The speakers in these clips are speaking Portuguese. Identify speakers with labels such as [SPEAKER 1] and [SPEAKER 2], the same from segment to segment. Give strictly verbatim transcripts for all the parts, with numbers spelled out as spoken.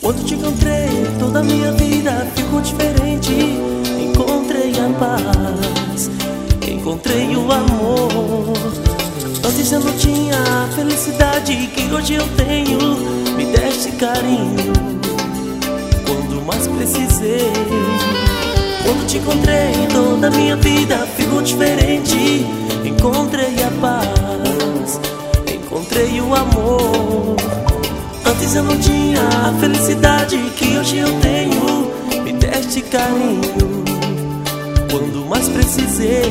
[SPEAKER 1] Quando te encontrei, toda a minha vida ficou diferente. Encontrei a paz, encontrei o amor. Antes eu não tinha a felicidade que hoje eu tenho. Me deste carinho quando mais precisei. Quando te encontrei, toda a minha vida ficou diferente. Encontrei a paz, encontrei o amor. Antes eu não tinha a felicidade que hoje eu tenho. Me deste carinho quando mais precisei.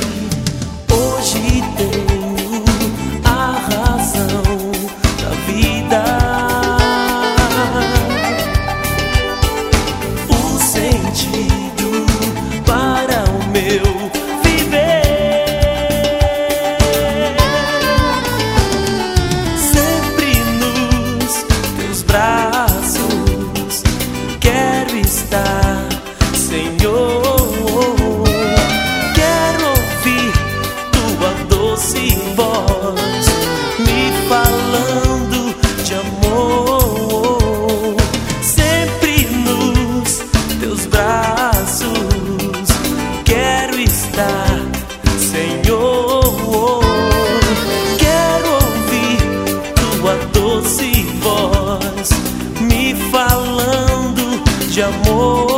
[SPEAKER 1] Hoje tenho a razão da vida, o sentido para o meu viver. Sempre nos teus braços quero estar, Senhor. Quero ouvir tua doce voz me falando de amor. Sempre nos teus braços quero estar, Senhor. Quero ouvir tua doce voz me falando de amor.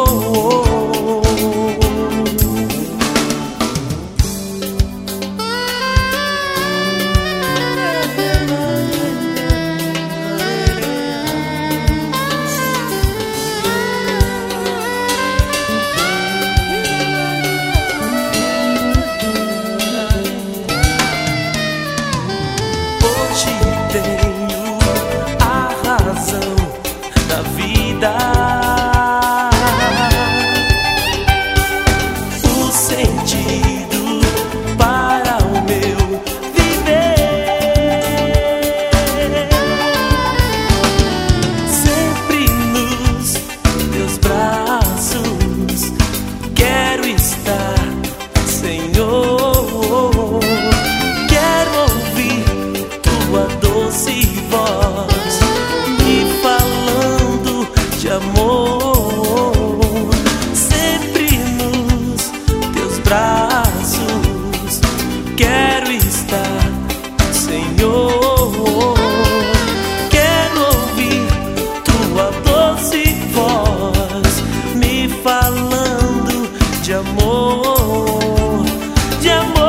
[SPEAKER 1] Tenho a razão da vida, o sentido para o meu viver. Sempre nos teus braços quero estar, Senhor. Quero ouvir tua doce voz me falando de amor. Sempre nos teus braços quero estar, Senhor. Quero ouvir tua doce voz me falando de amor, de amor.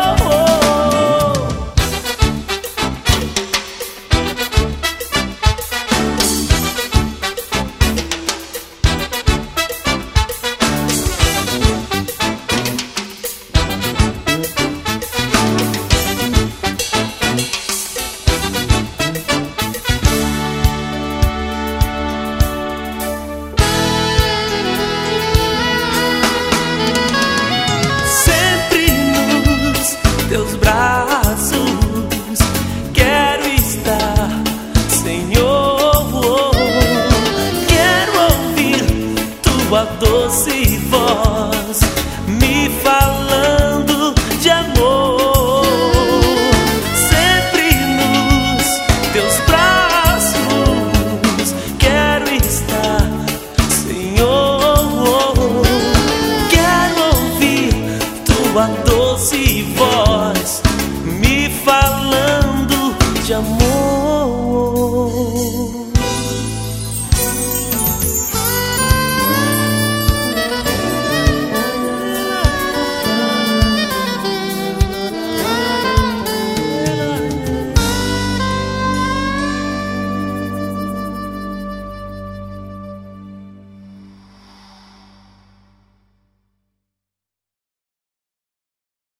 [SPEAKER 1] Teus braços quero estar, Senhor. Quero ouvir tua doce voz me falando de amor. Sempre nos teus braços quero estar, Senhor. Quero ouvir tua